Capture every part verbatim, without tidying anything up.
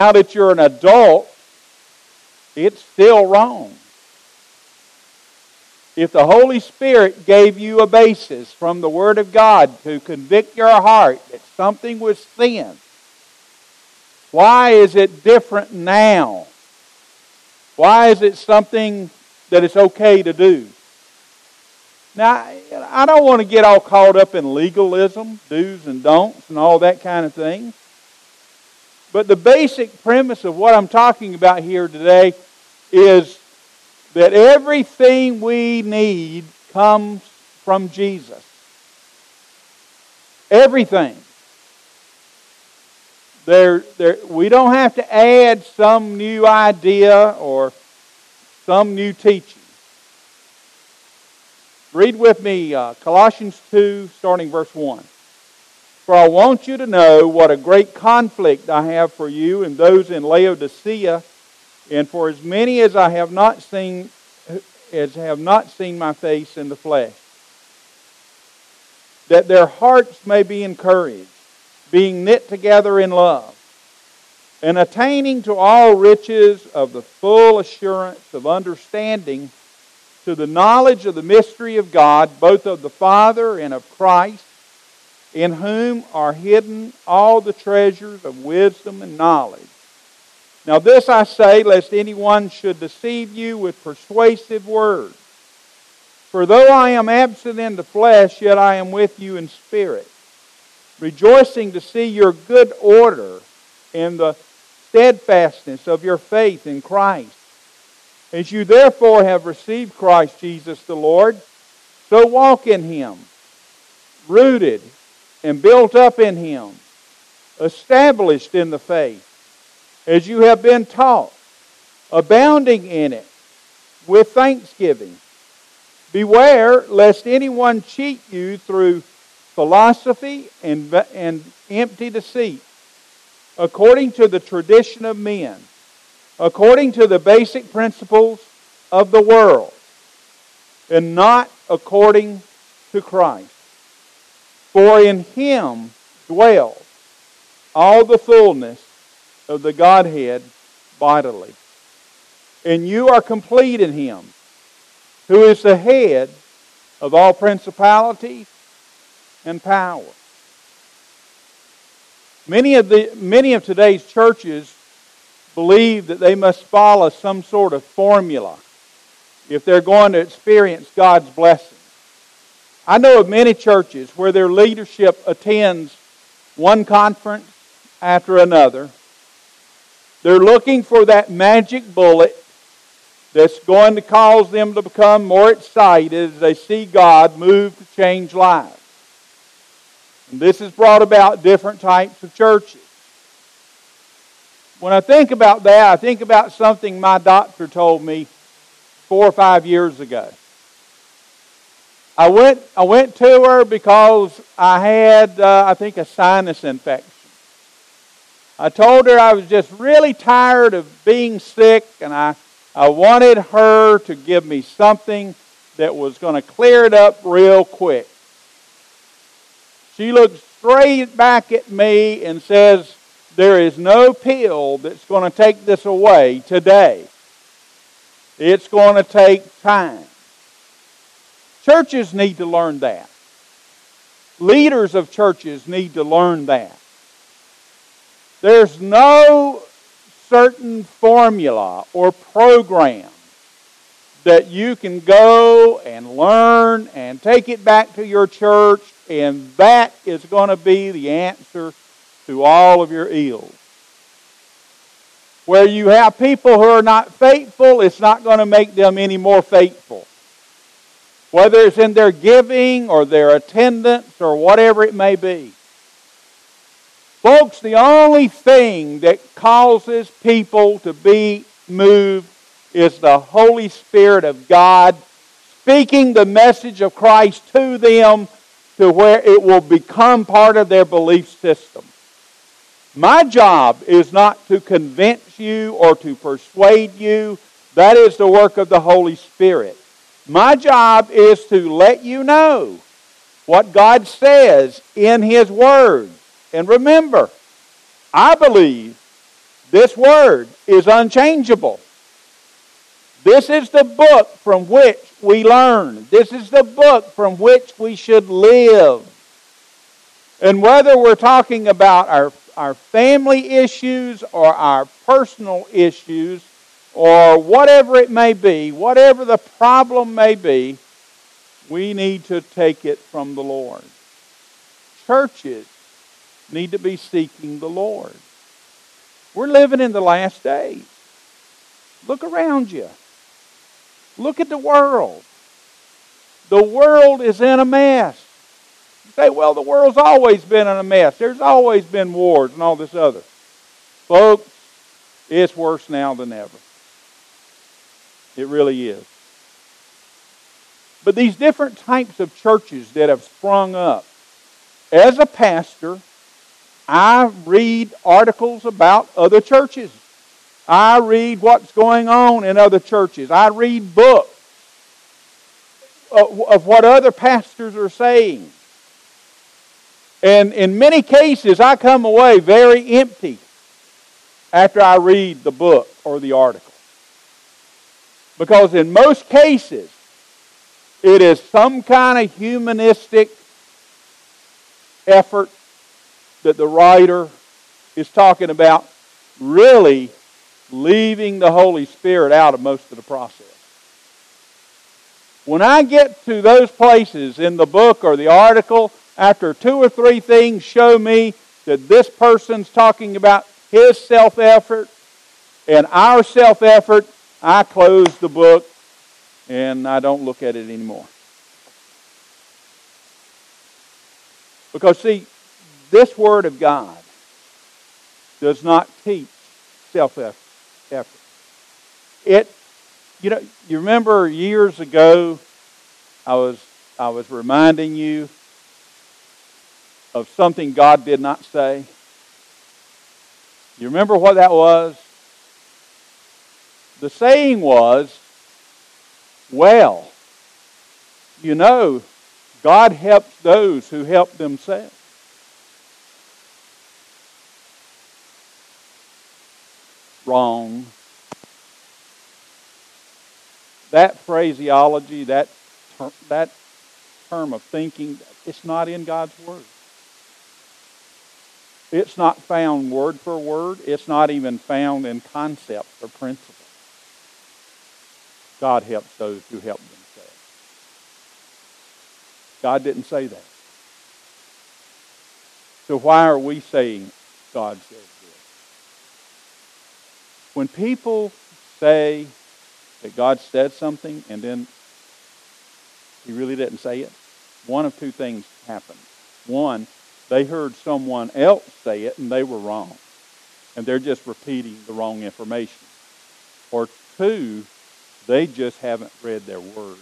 Now that you're an adult, it's still wrong. If the Holy Spirit gave you a basis from the Word of God to convict your heart that something was sin, why is it different now? Why is it something that it's okay to do? Now, I don't want to get all caught up in legalism, do's and don'ts, and all that kind of thing. But the basic premise of what I'm talking about here today is that everything we need comes from Jesus. Everything. There, there, we don't have to add some new idea or some new teaching. Read with me uh, Colossians two, starting verse one. For I want you to know what a great conflict I have for you and those in Laodicea, and for as many as I have not seen, as have not seen my face in the flesh, that their hearts may be encouraged, being knit together in love, and attaining to all riches of the full assurance of understanding, to the knowledge of the mystery of God, both of the Father and of Christ, in whom are hidden all the treasures of wisdom and knowledge. Now this I say, lest anyone should deceive you with persuasive words. For though I am absent in the flesh, yet I am with you in spirit, rejoicing to see your good order and the steadfastness of your faith in Christ. As you therefore have received Christ Jesus the Lord, so walk in Him, rooted and built up in Him, established in the faith, as you have been taught, abounding in it with thanksgiving. Beware lest anyone cheat you through philosophy and, and empty deceit, according to the tradition of men, according to the basic principles of the world, and not according to Christ. For in Him dwells all the fullness of the Godhead bodily. And you are complete in Him, who is the head of all principality and power. Many of the many of today's churches believe that they must follow some sort of formula if they're going to experience God's blessing. I know of many churches where their leadership attends one conference after another. They're looking for that magic bullet that's going to cause them to become more excited as they see God move to change lives. And this has brought about different types of churches. When I think about that, I think about something my doctor told me four or five years ago. I went I went to her because I had, uh, I think, a sinus infection. I told her I was just really tired of being sick, and I, I wanted her to give me something that was going to clear it up real quick. She looked straight back at me and says, there is no pill that's going to take this away today. It's going to take time. Churches need to learn that. Leaders of churches need to learn that. There's no certain formula or program that you can go and learn and take it back to your church, and that is going to be the answer to all of your ills. Where you have people who are not faithful, it's not going to make them any more faithful. Whether it's in their giving or their attendance or whatever it may be. Folks, the only thing that causes people to be moved is the Holy Spirit of God speaking the message of Christ to them to where it will become part of their belief system. My job is not to convince you or to persuade you. That is the work of the Holy Spirit. My job is to let you know what God says in His Word. And remember, I believe This Word is unchangeable. This is the book from which we learn. This is the book from which we should live. And whether we're talking about our, our family issues or our personal issues or whatever it may be, whatever the problem may be, we need to take it from the Lord. Churches need to be seeking the Lord. We're living in the last days. Look around you. Look at the world. The world is in a mess. You say, well, the world's always been in a mess. There's always been wars and all this other. Folks, it's worse now than ever. It really is. But these different types of churches that have sprung up, as a pastor, I read articles about other churches. I read what's going on in other churches. I read books of, of what other pastors are saying. And in many cases, I come away very empty after I read the book or the article. Because in most cases, it is some kind of humanistic effort that the writer is talking about, really leaving the Holy Spirit out of most of the process. When I get to those places in the book or the article, after two or three things show me that this person's talking about his self-effort and our self-effort, I close the book and I don't look at it anymore. Because, see, this Word of God does not teach self-effort. It, you know, you remember years ago, I was I was reminding you of something God did not say. You remember what that was? The saying was, well, you know, God helps those who help themselves. Wrong. That phraseology, that ter- that term of thinking, it's not in God's Word. It's not found word for word. It's not even found in concept or principle. God helps those who help themselves. God didn't say that. So why are we saying God says this? When people say that God said something and then He really didn't say it, one of two things happened. One, they heard someone else say it and they were wrong. And they're just repeating the wrong information. Or two, they just haven't read their Word.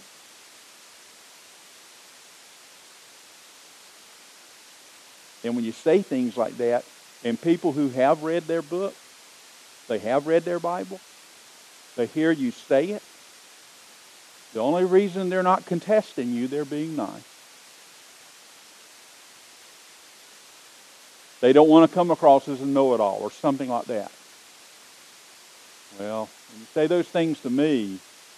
And when you say things like that, and people who have read their book, they have read their Bible, they hear you say it, the only reason they're not contesting you, they're being nice. They don't want to come across as a know-it-all or something like that. Well, when you say those things to me,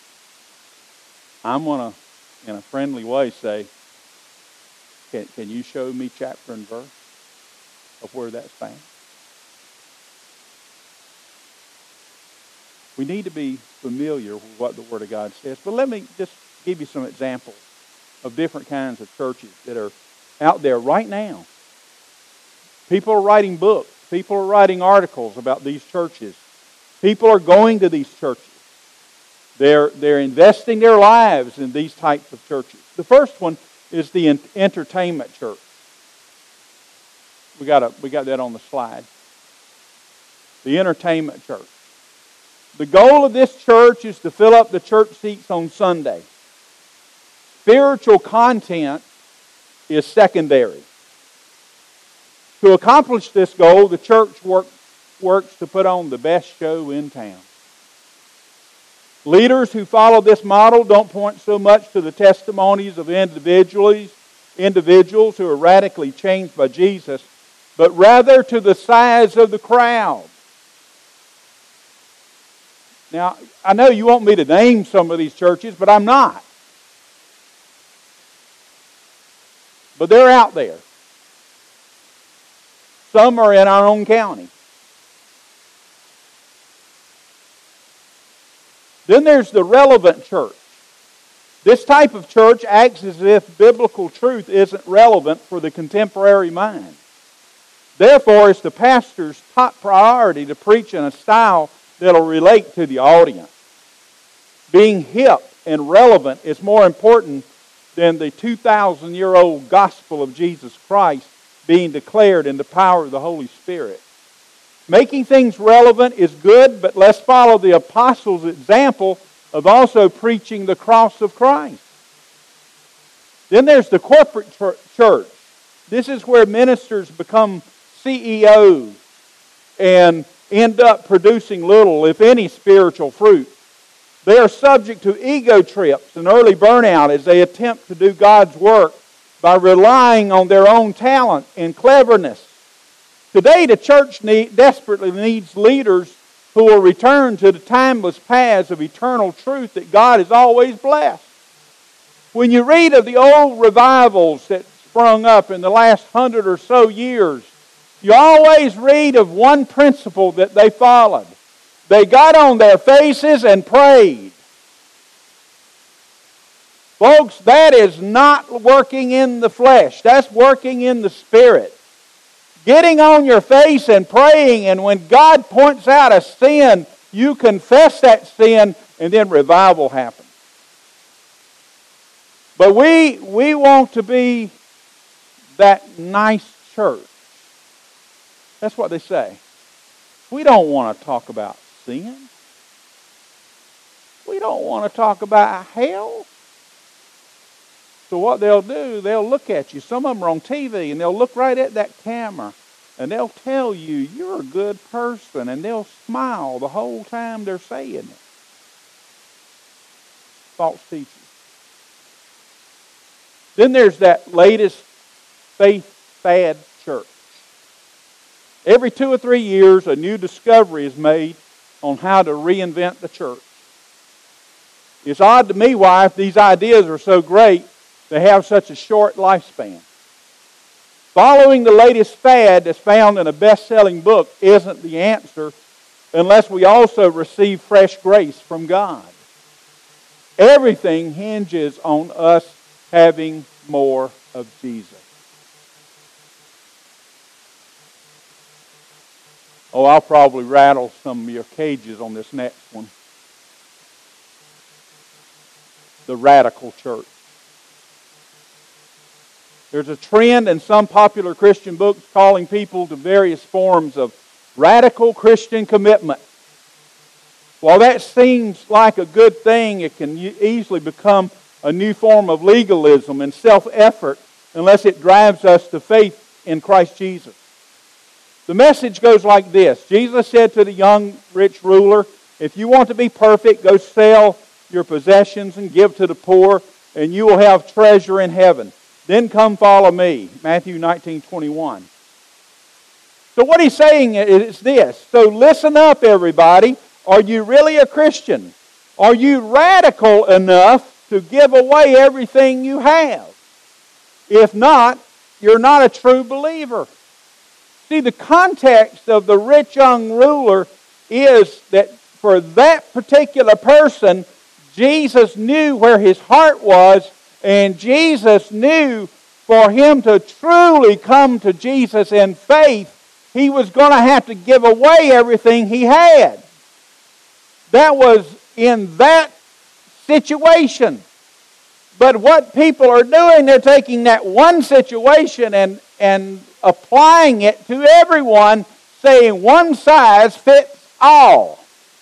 I'm going to, in a friendly way, say, can, can you show me chapter and verse of where that's found? We need to be familiar with what the Word of God says. But let me just give you some examples of different kinds of churches that are out there right now. People are writing books. People are writing articles about these churches. People are going to these churches. They're, they're investing their lives in these types of churches. The first one is the entertainment church. We got a, we got that on the slide. The entertainment church. The goal of this church is to fill up the church seats on Sunday. Spiritual content is secondary. To accomplish this goal, the church work, works to put on the best show in town. Leaders who follow this model don't point so much to the testimonies of individuals, individuals who are radically changed by Jesus, but rather to the size of the crowd. Now, I know you want me to name some of these churches, but I'm not. But they're out there. Some are in our own county. Then there's the relevant church. This type of church acts as if biblical truth isn't relevant for the contemporary mind. Therefore, it's the pastor's top priority to preach in a style that'll relate to the audience. Being hip and relevant is more important than the two thousand year old gospel of Jesus Christ being declared in the power of the Holy Spirit. Making things relevant is good, but let's follow the apostles' example of also preaching the cross of Christ. Then there's the corporate church. This is where ministers become C E Os and end up producing little, if any, spiritual fruit. They are subject to ego trips and early burnout as they attempt to do God's work by relying on their own talent and cleverness. Today, the church need, desperately needs leaders who will return to the timeless paths of eternal truth that God has always blessed. When you read of the old revivals that sprung up in the last hundred or so years, you always read of one principle that they followed. They got on their faces and prayed. Folks, that is not working in the flesh. That's working in the Spirit. Getting on your face and praying, and when God points out a sin, you confess that sin, and then revival happens. But we, we want to be that nice church. That's what they say. We don't want to talk about sin. We don't want to talk about hell. So what they'll do, they'll look at you. Some of them are on T V, and they'll look right at that camera, and they'll tell you, you're a good person, and they'll smile the whole time they're saying it. False teachers. Then there's that latest faith fad church. Every two or three years, a new discovery is made on how to reinvent the church. It's odd to me why, if these ideas are so great, they have such a short lifespan. Following the latest fad that's found in a best-selling book isn't the answer unless we also receive fresh grace from God. Everything hinges on us having more of Jesus. Oh, I'll probably rattle some of your cages on this next one. The radical church. There's a trend in some popular Christian books calling people to various forms of radical Christian commitment. While that seems like a good thing, it can easily become a new form of legalism and self-effort unless it drives us to faith in Christ Jesus. The message goes like this. Jesus said to the young rich ruler, if you want to be perfect, go sell your possessions and give to the poor, and you will have treasure in heaven. Then come follow me. Matthew nineteen twenty-one. So what he's saying is this. So listen up, everybody. Are you really a Christian? Are you radical enough to give away everything you have? If not, you're not a true believer. See, the context of the rich young ruler is that for that particular person, Jesus knew where his heart was, and Jesus knew for him to truly come to Jesus in faith, he was going to have to give away everything he had. That was in that situation. But what people are doing, they're taking that one situation and, and applying it to everyone, saying one size fits all.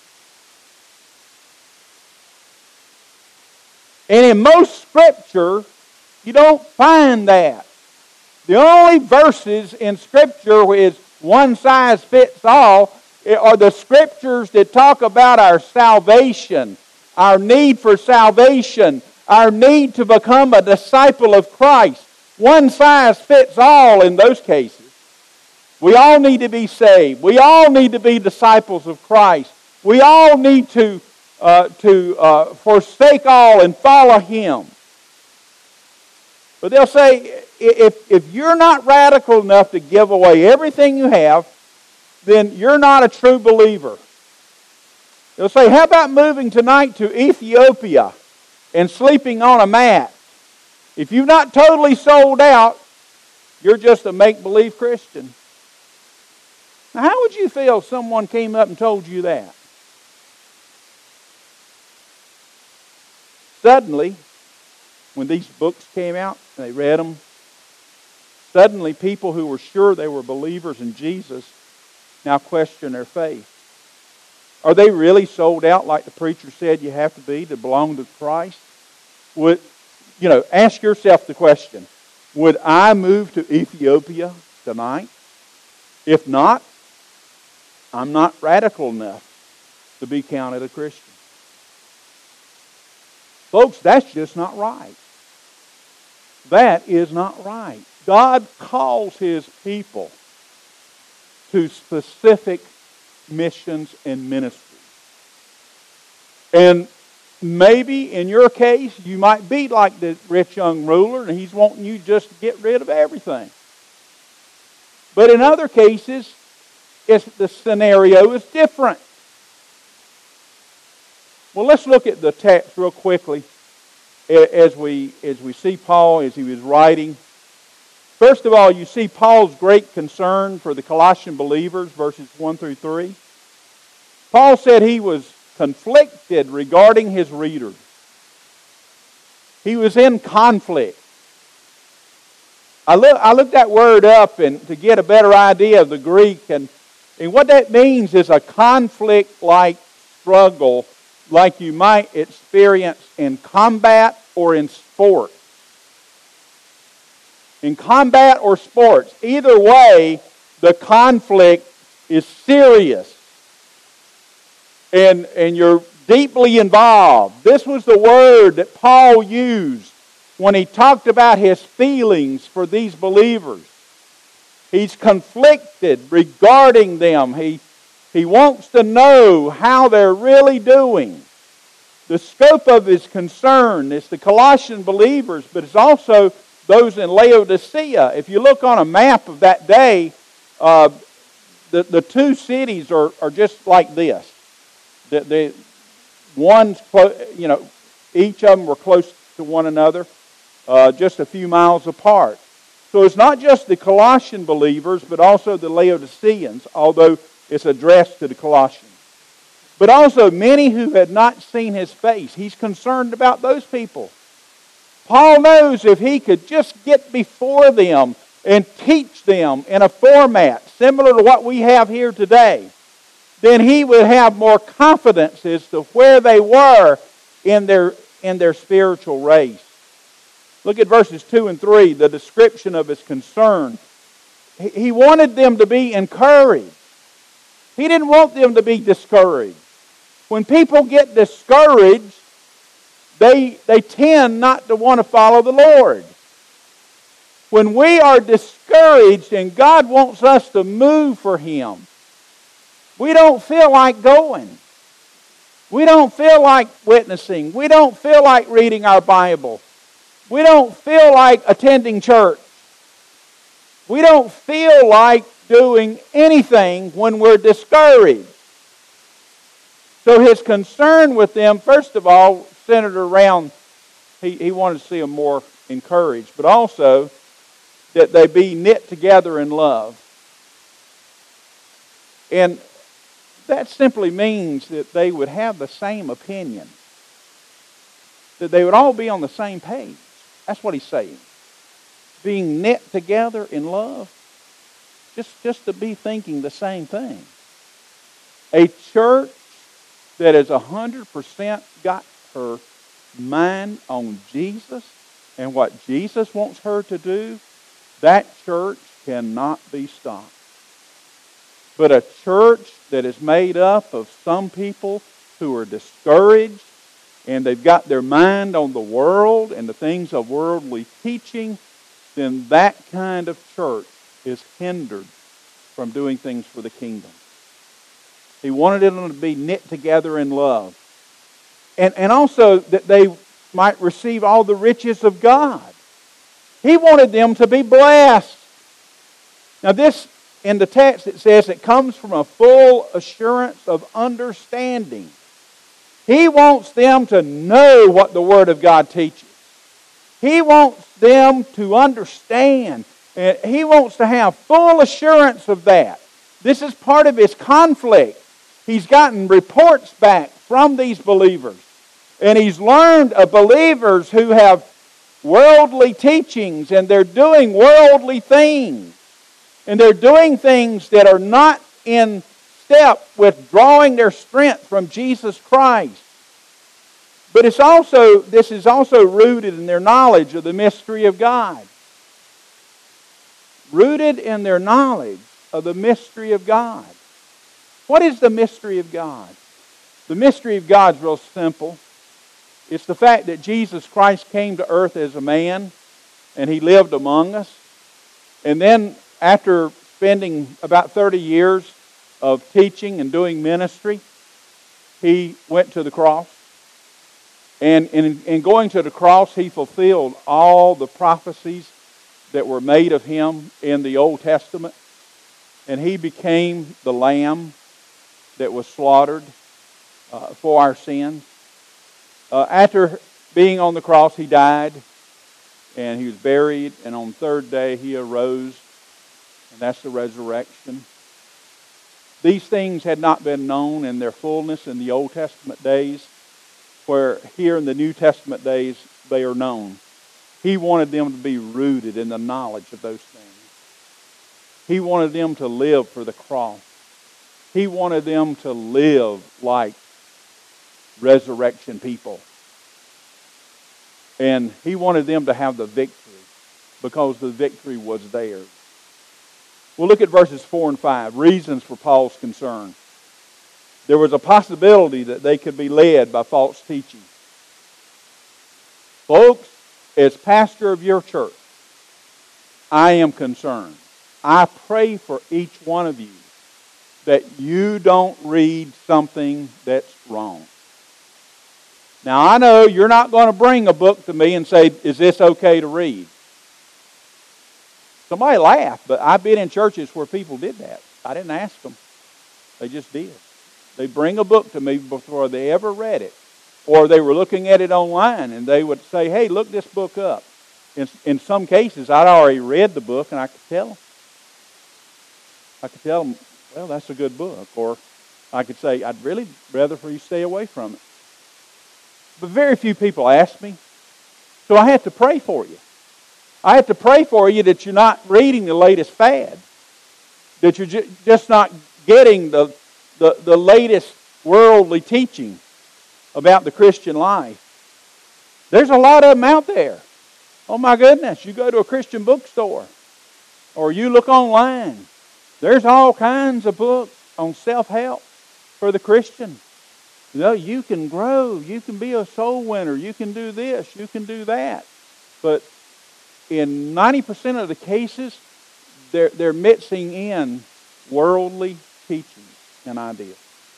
And in most Scripture, you don't find that. The only verses in Scripture where is one size fits all are the Scriptures that talk about our salvation, our need for salvation, our need to become a disciple of Christ. One size fits all in those cases. We all need to be saved. We all need to be disciples of Christ. We all need to, uh, to uh, forsake all and follow Him. But they'll say, if, if you're not radical enough to give away everything you have, then you're not a true believer. They'll say, how about moving tonight to Ethiopia and sleeping on a mat? If you've not totally sold out, you're just a make-believe Christian. Now, how would you feel if someone came up and told you that? Suddenly, when these books came out, and they read them, suddenly people who were sure they were believers in Jesus now question their faith. Are they really sold out like the preacher said you have to be to belong to Christ? Would, you know, ask yourself the question, would I move to Ethiopia tonight? If not, I'm not radical enough to be counted a Christian. Folks, that's just not right. That is not right. God calls His people to specific missions and ministries. And maybe in your case, you might be like the rich young ruler and He's wanting you just to get rid of everything. But in other cases, it's, the scenario is different. Well, let's look at the text real quickly as we, as we see Paul as he was writing. First of all, you see Paul's great concern for the Colossian believers, verses one through three. Paul said he was conflicted regarding his readers. He was in conflict. I, look, I looked that word up and to get a better idea of the Greek, and, and what that means is a conflict-like struggle like you might experience in combat or in sport. In combat or sports, either way, the conflict is serious. And, and you're deeply involved. This was the word that Paul used when he talked about his feelings for these believers. He's conflicted regarding them. He, he wants to know how they're really doing. The scope of his concern is the Colossian believers, but it's also those in Laodicea. If you look on a map of that day, uh, the, the two cities are, are just like this. The, the one's close, you know, each of them were close to one another, uh, just a few miles apart. So it's not just the Colossian believers, but also the Laodiceans, although it's addressed to the Colossians. But also many who had not seen his face. He's concerned about those people. Paul knows if he could just get before them and teach them in a format similar to what we have here today, then he would have more confidence as to where they were in their, in their spiritual race. Look at verses two and three, the description of his concern. He wanted them to be encouraged. He didn't want them to be discouraged. When people get discouraged, they, they tend not to want to follow the Lord. When we are discouraged and God wants us to move for Him, we don't feel like going. We don't feel like witnessing. We don't feel like reading our Bible. We don't feel like attending church. We don't feel like doing anything when we're discouraged. So his concern with them, first of all, centered around, he, he wanted to see them more encouraged, but also that they be knit together in love. And that simply means that they would have the same opinion. That they would all be on the same page. That's what he's saying. Being knit together in love. Just, just to be thinking the same thing. A church that has one hundred percent got her mind on Jesus and what Jesus wants her to do, that church cannot be stopped. But a church that is made up of some people who are discouraged and they've got their mind on the world and the things of worldly teaching, then that kind of church is hindered from doing things for the kingdom. He wanted them to be knit together in love. And, and also that they might receive all the riches of God. He wanted them to be blessed. Now this, in the text it says, it comes from a full assurance of understanding. He wants them to know what the Word of God teaches. He wants them to understand. And He wants to have full assurance of that. This is part of His conflict. He's gotten reports back from these believers. And He's learned of believers who have worldly teachings and they're doing worldly things. And they're doing things that are not in step with drawing their strength from Jesus Christ. But it's also, this is also rooted in their knowledge of the mystery of God. Rooted in their knowledge of the mystery of God. What is the mystery of God? The mystery of God is real simple. It's the fact that Jesus Christ came to earth as a man and He lived among us. And then after spending about thirty years of teaching and doing ministry, He went to the cross. And in, in going to the cross, He fulfilled all the prophecies that were made of Him in the Old Testament. And He became the lamb that was slaughtered uh, for our sins. Uh, after being on the cross, He died. And He was buried. And on the third day, He arose. And that's the resurrection. These things had not been known in their fullness in the Old Testament days, where here in the New Testament days they are known. He wanted them to be rooted in the knowledge of those things. He wanted them to live for the cross. He wanted them to live like resurrection people. And He wanted them to have the victory because the victory was theirs. We'll look at verses four and five, reasons for Paul's concern. There was a possibility that they could be led by false teaching. Folks, as pastor of your church, I am concerned. I pray for each one of you that you don't read something that's wrong. Now, I know you're not going to bring a book to me and say, is this okay to read? Somebody laughed, but I've been in churches where people did that. I didn't ask them. They just did. They bring a book to me before they ever read it. Or they were looking at it online and they would say, hey, look this book up. In, in some cases, I'd already read the book and I could tell them. I could tell them, well, that's a good book. Or I could say, I'd really rather for you stay away from it. But very few people ask me. So I had to pray for you. I have to pray for you that you're not reading the latest fad. That you're ju- just not getting the, the, the latest worldly teaching about the Christian life. There's a lot of them out there. Oh my goodness, you go to a Christian bookstore or you look online. There's all kinds of books on self-help for the Christian. You know, you can grow. You can be a soul winner. You can do this. You can do that. But in ninety percent of the cases, they're, they're mixing in worldly teachings and ideas.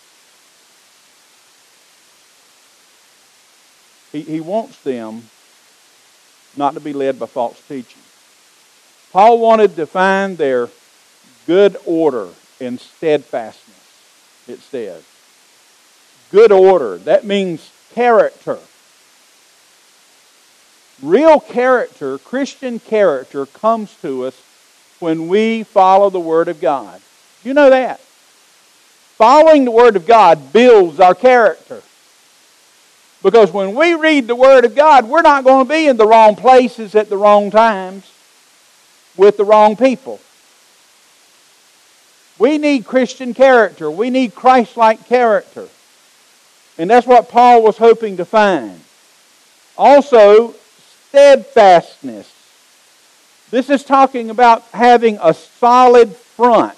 He, he wants them not to be led by false teaching. Paul wanted to find their good order and steadfastness, it says. Good order. That means character. Real character, Christian character, comes to us when we follow the Word of God. You know that. Following the Word of God builds our character. Because when we read the Word of God, we're not going to be in the wrong places at the wrong times with the wrong people. We need Christian character. We need Christ-like character. And that's what Paul was hoping to find. Also, steadfastness. This is talking about having a solid front.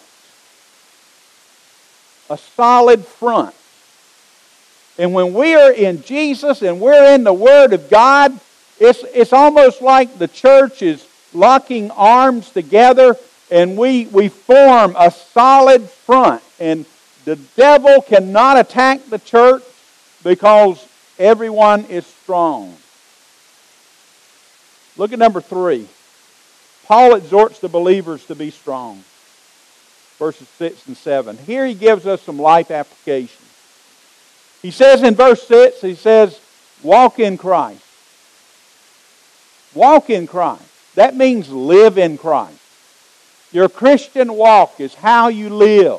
A solid front. And when we are in Jesus and we're in the Word of God, it's, it's almost like the church is locking arms together and we, we form a solid front. And The devil cannot attack the church because everyone is strong. Look at number three. Paul exhorts the believers to be strong. Verses six and seven. Here he gives us some life application. He says in verse six, he says, walk in Christ. Walk in Christ. That means live in Christ. Your Christian walk is how you live.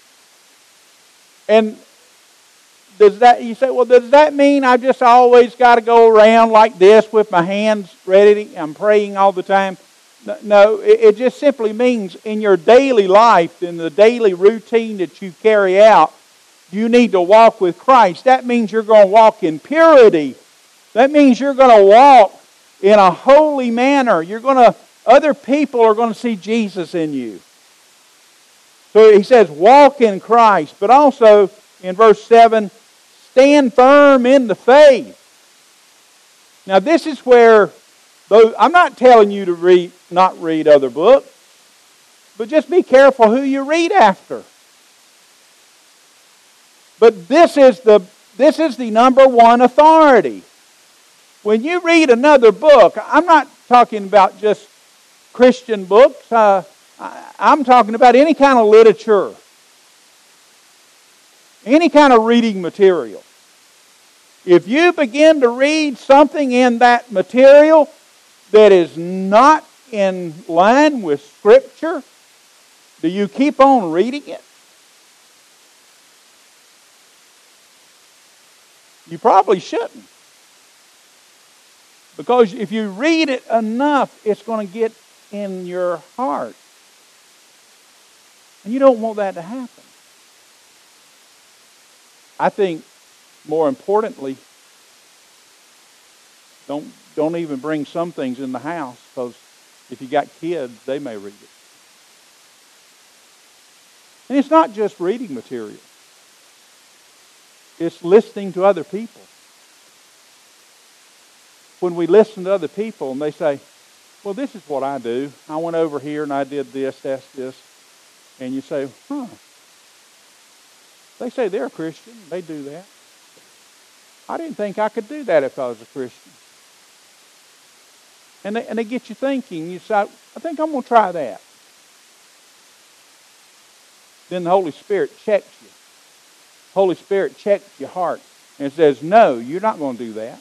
And does that, you say, well, does that mean I've just always got to go around like this with my hands ready? I'm praying all the time. No, it just simply means in your daily life, in the daily routine that you carry out, you need to walk with Christ. That means you're going to walk in purity. That means you're going to walk in a holy manner. You're going to, other people are going to see Jesus in you. So he says, walk in Christ. But also, in verse seven, stand firm in the faith. Now this is where, though I'm not telling you to read, not read other books, but just be careful who you read after. But this is the this is the number one authority. When you read another book, I'm not talking about just Christian books. Uh, I, I'm talking about any kind of literature, any kind of reading material. If you begin to read something in that material that is not in line with Scripture, do you keep on reading it? You probably shouldn't. Because if you read it enough, it's going to get in your heart. And you don't want that to happen. I think, more importantly, don't, don't even bring some things in the house, because if you got kids, they may read it. And it's not just reading material. It's listening to other people. When we listen to other people and they say, well, this is what I do. I went over here and I did this, that's this. And you say, huh. They say they're a Christian. They do that. I didn't think I could do that if I was a Christian. And they, and they get you thinking. You say, I think I'm going to try that. Then the Holy Spirit checks you. Holy Spirit checks your heart and says, no, you're not going to do that.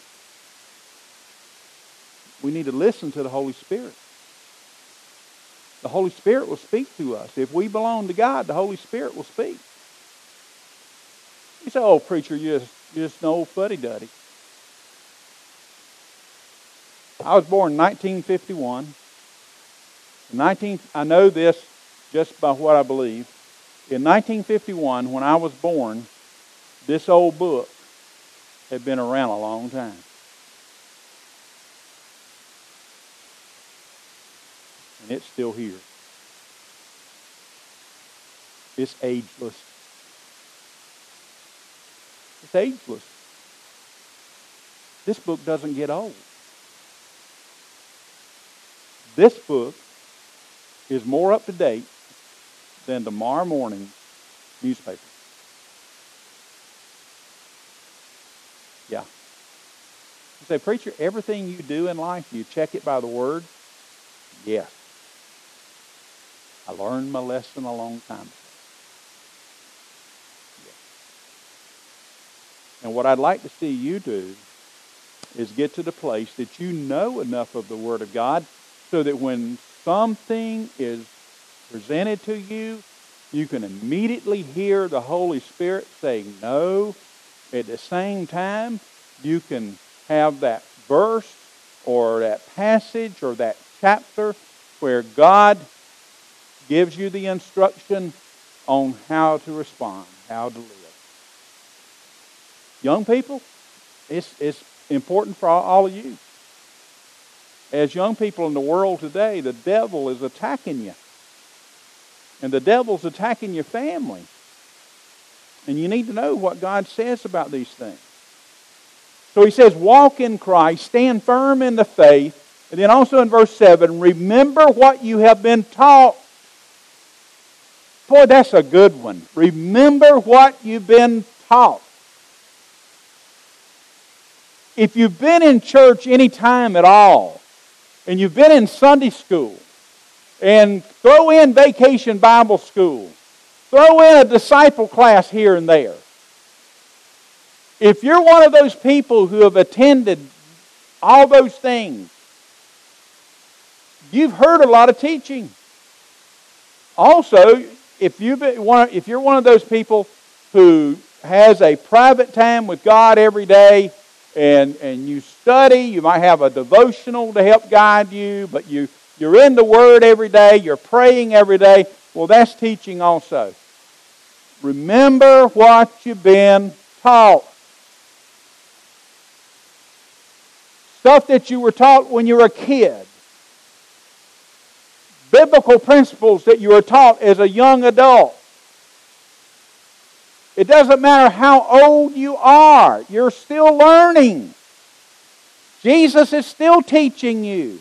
We need to listen to the Holy Spirit. The Holy Spirit will speak to us. If we belong to God, the Holy Spirit will speak. You say, oh, preacher, you're just, you're just an old fuddy-duddy. I was born in nineteen fifty-one. In nineteen, I know this just by what I believe. In nineteen fifty-one, when I was born, this old book had been around a long time. And it's still here. It's ageless. It's ageless. This book doesn't get old. This book is more up to date than tomorrow morning's newspaper. Yeah. You say, preacher, everything you do in life, you check it by the Word? Yes. I learned my lesson a long time ago. Yes. And what I'd like to see you do is get to the place that you know enough of the Word of God so that when something is presented to you, you can immediately hear the Holy Spirit saying no. At the same time, you can have that verse or that passage or that chapter where God gives you the instruction on how to respond, how to live. Young people, it's, it's important for all, all of you. As young people in the world today, the devil is attacking you. And the devil's attacking your family. And you need to know what God says about these things. So he says, walk in Christ, stand firm in the faith. And then also in verse seven, remember what you have been taught. Boy, that's a good one. Remember what you've been taught. If you've been in church any time at all, and you've been in Sunday school, and throw in vacation Bible school, throw in a disciple class here and there. If you're one of those people who have attended all those things, you've heard a lot of teaching. Also, if you've been one, if you're one of those people who has a private time with God every day, and and you study, you might have a devotional to help guide you, but you you're in the Word every day, you're praying every day. Well, that's teaching also. Remember what you've been taught. Stuff that you were taught when you were a kid. Biblical principles that you were taught as a young adult. It doesn't matter how old you are. You're still learning. Jesus is still teaching you.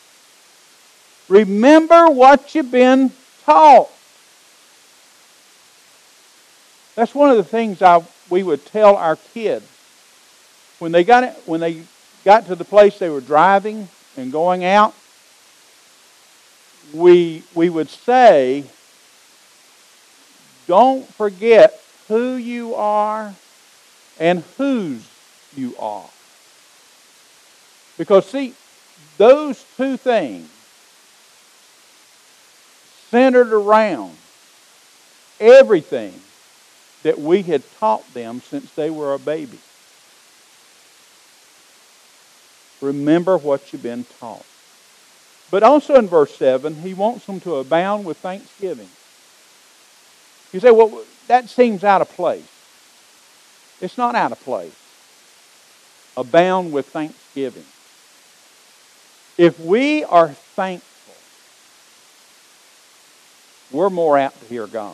Remember what you've been taught. That's one of the things I, we would tell our kids. When they got it, when they got to the place they were driving and going out, we we would say, don't forget who you are and whose you are. Because see, those two things centered around everything that we had taught them since they were a baby. Remember what you've been taught. But also in verse seven, he wants them to abound with thanksgiving. You say, well, that seems out of place. It's not out of place. Abound with thanksgiving. If we are thankful, we're more apt to hear God.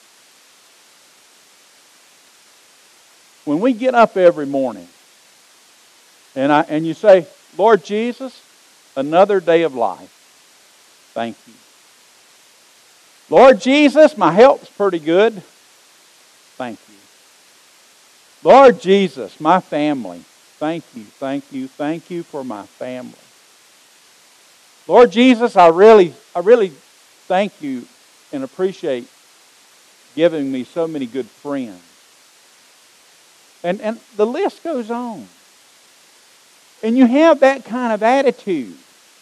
When we get up every morning and I and you say, Lord Jesus, another day of life. Thank you. Lord Jesus, my health's pretty good. Thank you. Lord Jesus, my family. Thank you, thank you, thank you for my family. Lord Jesus, I really, I really thank you and appreciate giving me so many good friends. And, and the list goes on. And you have that kind of attitude.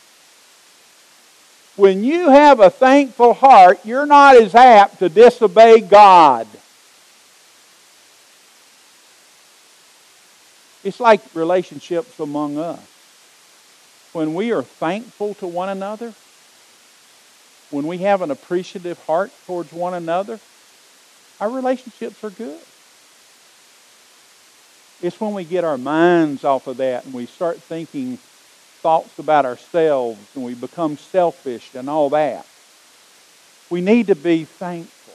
When you have a thankful heart, you're not as apt to disobey God. It's like relationships among us. When we are thankful to one another, when we have an appreciative heart towards one another, our relationships are good. It's when we get our minds off of that and we start thinking thoughts about ourselves and we become selfish and all that. We need to be thankful.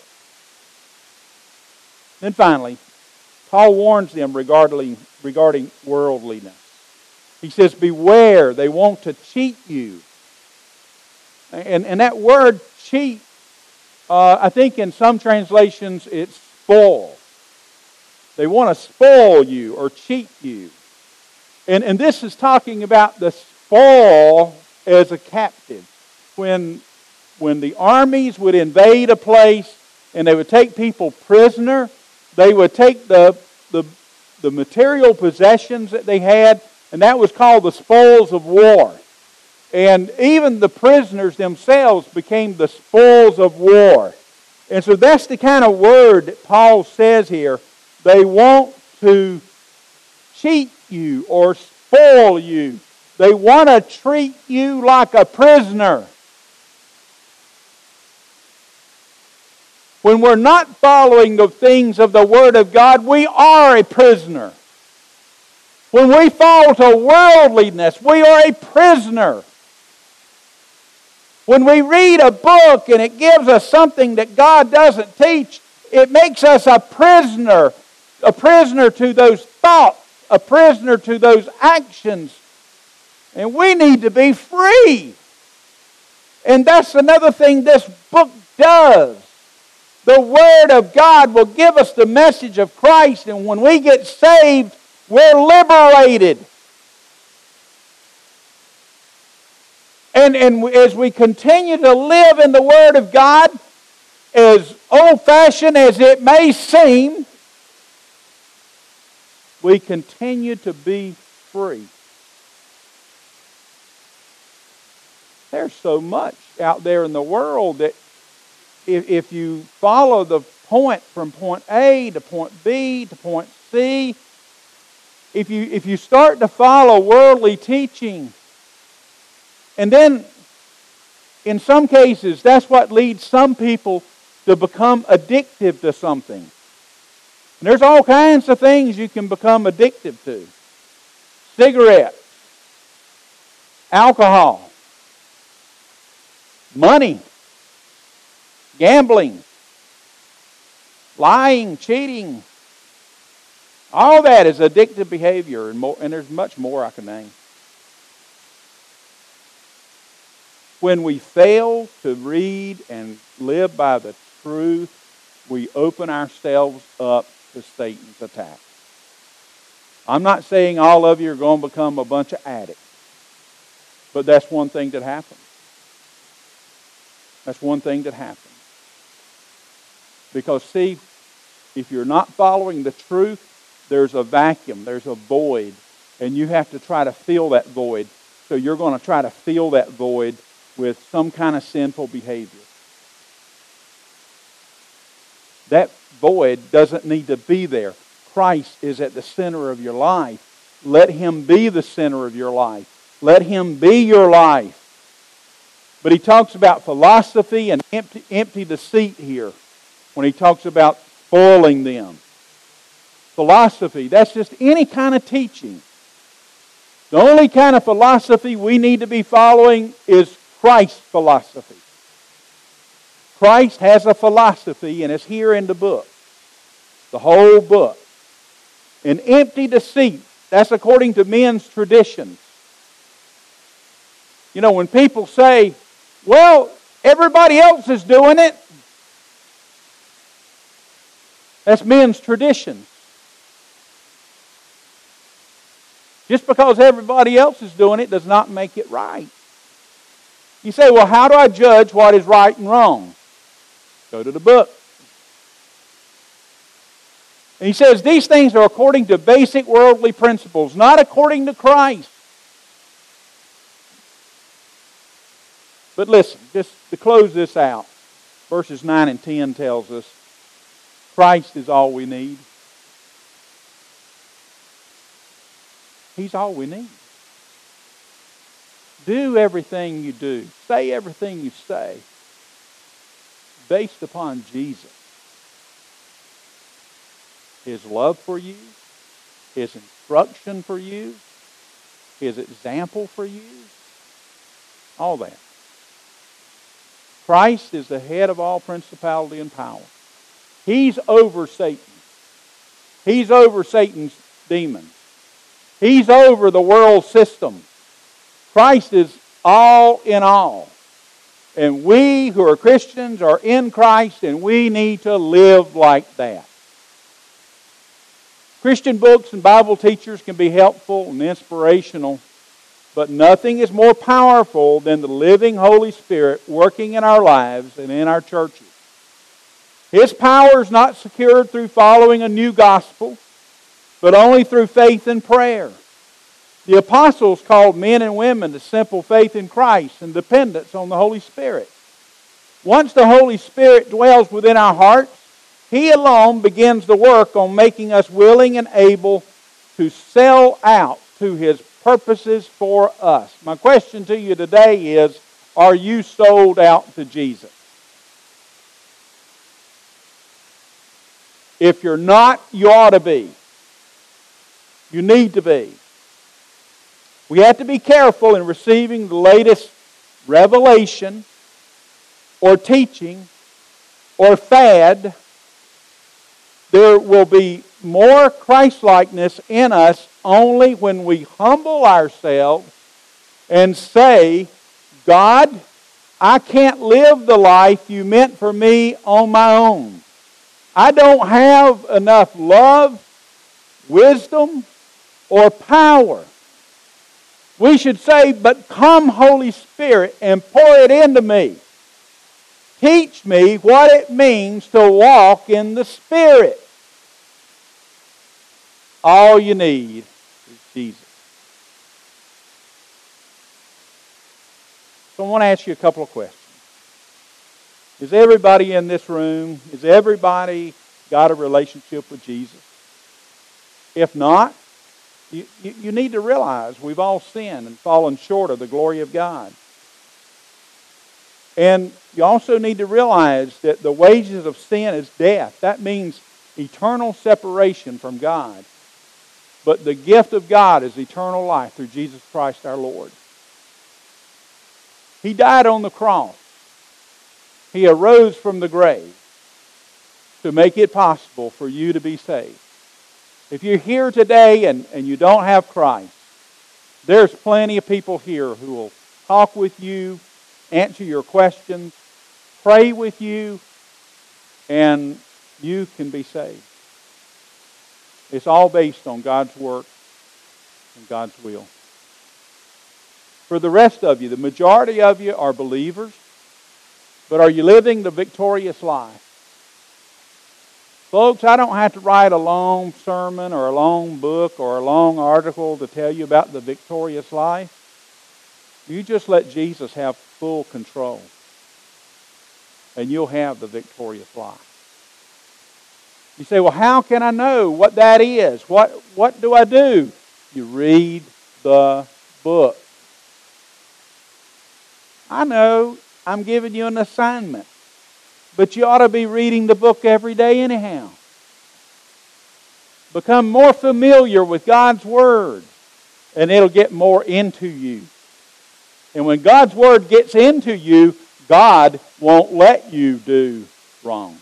Then finally, Paul warns them regarding, regarding worldliness. He says, beware, they want to cheat you. And, and that word cheat, uh, I think in some translations it's spoil. They want to spoil you or cheat you. And, and this is talking about the spoil as a captive. When, when the armies would invade a place and they would take people prisoner, they would take the, the, the material possessions that they had, and that was called the spoils of war. And even the prisoners themselves became the spoils of war. And so that's the kind of word that Paul says here. They want to cheat you or spoil you. They want to treat you like a prisoner. When we're not following the things of the Word of God, we are a prisoner. When we fall to worldliness, we are a prisoner. When we read a book and it gives us something that God doesn't teach, it makes us a prisoner. A prisoner to those thoughts, a prisoner to those actions. And we need to be free. And that's another thing this book does. The Word of God will give us the message of Christ, and when we get saved, we're liberated. And, and as we continue to live in the Word of God, as old-fashioned as it may seem, we continue to be free. There's so much out there in the world that if, if you follow the point from point A to point B to point C, if you, if you start to follow worldly teaching, and then in some cases that's what leads some people to become addictive to something. And there's all kinds of things you can become addictive to. Cigarettes, alcohol, money, gambling, lying, cheating. All that is addictive behavior, and, more, and there's much more I can name. When we fail to read and live by the truth, we open ourselves up to Satan's attack. I'm not saying all of you are going to become a bunch of addicts, but that's one thing that happens. That's one thing that happens. Because see, if you're not following the truth, there's a vacuum, there's a void, and you have to try to fill that void. So you're going to try to fill that void with some kind of sinful behavior. That void doesn't need to be there. Christ is at the center of your life. Let Him be the center of your life. Let Him be your life. But he talks about philosophy and empty, empty deceit here when he talks about spoiling them. Philosophy, that's just any kind of teaching. The only kind of philosophy we need to be following is Christ's philosophy. Christ has a philosophy, and it's here in the book. The whole book. An empty deceit, that's according to men's traditions. You know, when people say, well, everybody else is doing it, that's men's traditions. Just because everybody else is doing it does not make it right. You say, well, how do I judge what is right and wrong? Go to the book. And he says these things are according to basic worldly principles, not according to Christ. But listen, just to close this out, verses nine and ten tells us Christ is all we need. He's all we need. Do everything you do. Say everything you say based upon Jesus. His love for you, His instruction for you, His example for you, all that. Christ is the head of all principality and power. He's over Satan. He's over Satan's demons. He's over the world system. Christ is all in all. And we who are Christians are in Christ, and we need to live like that. Christian books and Bible teachers can be helpful and inspirational, but nothing is more powerful than the living Holy Spirit working in our lives and in our churches. His power is not secured through following a new gospel, but only through faith and prayer. The apostles called men and women to simple faith in Christ and dependence on the Holy Spirit. Once the Holy Spirit dwells within our hearts, He alone begins the work on making us willing and able to sell out to His purposes for us. My question to you today is, are you sold out to Jesus? If you're not, you ought to be. You need to be. We have to be careful in receiving the latest revelation or teaching or fad. There will be more Christ-likeness in us only when we humble ourselves and say, God, I can't live the life you meant for me on my own. I don't have enough love, wisdom, or power. We should say, but come, Holy Spirit, and pour it into me. Teach me what it means to walk in the Spirit. All you need is Jesus. So I want to ask you a couple of questions. Is everybody in this room, is everybody got a relationship with Jesus? If not, you, you, you need to realize we've all sinned and fallen short of the glory of God. And you also need to realize that the wages of sin is death. That means eternal separation from God. But the gift of God is eternal life through Jesus Christ our Lord. He died on the cross. He arose from the grave to make it possible for you to be saved. If you're here today and, and you don't have Christ, there's plenty of people here who will talk with you, answer your questions, pray with you, and you can be saved. It's all based on God's work and God's will. For the rest of you, the majority of you are believers, but are you living the victorious life? Folks, I don't have to write a long sermon or a long book or a long article to tell you about the victorious life. You just let Jesus have full control, and you'll have the victorious life. You say, well, how can I know what that is? What, what do I do? You read the book. I know I'm giving you an assignment, but you ought to be reading the book every day anyhow. Become more familiar with God's Word, and it'll get more into you. And when God's Word gets into you, God won't let you do wrong.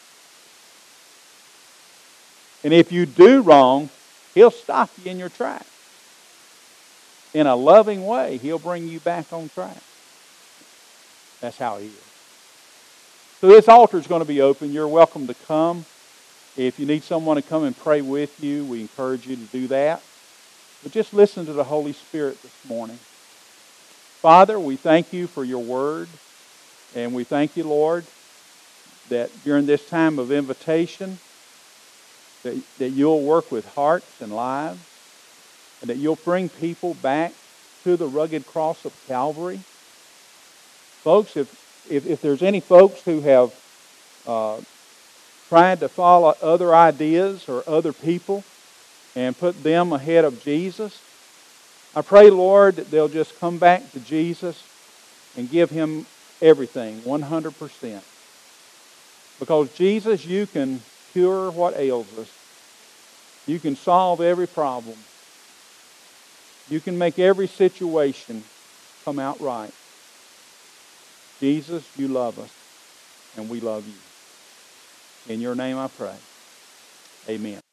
And if you do wrong, He'll stop you in your tracks. In a loving way, He'll bring you back on track. That's how He is. So this altar is going to be open. You're welcome to come. If you need someone to come and pray with you, we encourage you to do that. But just listen to the Holy Spirit this morning. Father, we thank you for your word. And we thank you, Lord, that during this time of invitation, that, that you'll work with hearts and lives, and that you'll bring people back to the rugged cross of Calvary. Folks, if, if, if there's any folks who have uh, tried to follow other ideas or other people and put them ahead of Jesus, I pray, Lord, that they'll just come back to Jesus and give Him everything, one hundred percent. Because Jesus, you can cure what ails us. You can solve every problem. You can make every situation come out right. Jesus, you love us, and we love you. In your name I pray. Amen.